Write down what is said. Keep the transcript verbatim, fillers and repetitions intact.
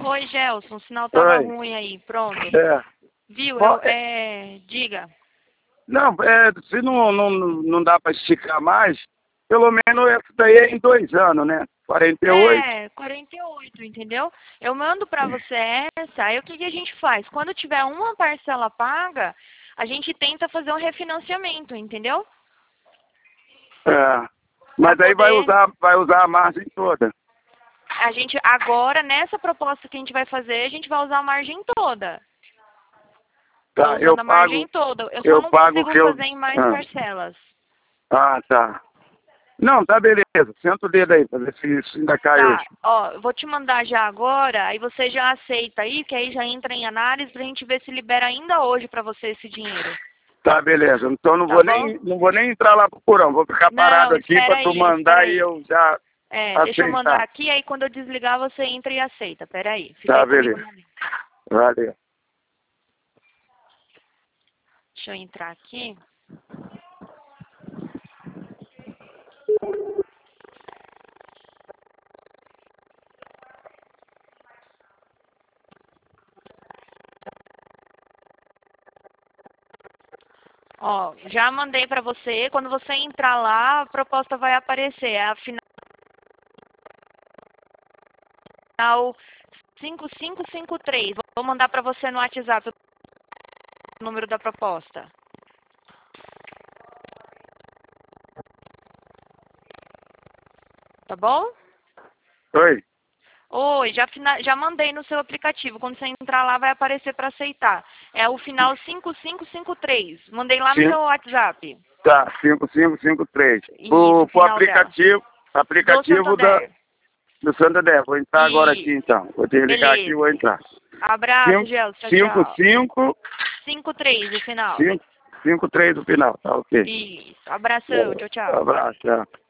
Oi, Gelson, o sinal tava Oi. ruim aí, pronto. É. Viu? Bom, Eu, é... Diga. Não, é, se não, não, não dá para esticar mais, pelo menos essa daí é em dois anos, né? quarenta e oito. É, quarenta e oito, entendeu? Eu mando pra você essa, aí o que, que a gente faz? Quando tiver uma parcela paga, a gente tenta fazer um refinanciamento, entendeu? É. Pra Mas aí vai poder... usar, vai usar a margem toda. A gente, agora, nessa proposta que a gente vai fazer, a gente vai usar a margem toda. Tô Tá, eu usando a margem pago, toda. Eu só eu não pago o consigo que eu. fazer em mais Ah, parcelas. ah, tá. Não, tá beleza. Senta o dedo aí pra ver se isso ainda cai hoje. Tá, ó, eu vou te mandar já agora, aí você já aceita aí, que aí já entra em análise pra gente ver se libera ainda hoje pra você esse dinheiro. Tá, beleza. Então não Tá vou bom? nem, não vou nem entrar lá pro porão. Vou ficar parado Não, aqui espera pra tu aí, espera mandar e aí. eu já É, deixa eu mandar aceitar. aqui, aí quando eu desligar você entra e aceita. Pera aí, fica Tá, aí comigo beleza. na linha. Valeu. Deixa eu entrar aqui. Ó, já mandei pra você. Quando você entrar lá, a proposta vai aparecer. É a final cinco cinco cinco três. Vou mandar pra você no WhatsApp o número da proposta. Tá bom? Oi. Oi, já, fina- já mandei no seu aplicativo. Quando você entrar lá, vai aparecer para aceitar. É o final cinco cinco cinco três. Mandei lá no Sim. seu WhatsApp. Tá, cinco cinco cinco três. Isso, O o pro final dela. aplicativo, Do aplicativo da, Santander. do Santander. Vou entrar agora aqui Isso. então. Vou desligar aqui e Beleza. vou entrar. Abraço, Gelson. Tchau, cinco tchau. cinco cinco três o final. cinco cinco três no final, tá ok. Isso. Abração. Tchau, tchau. Abraço, tchau.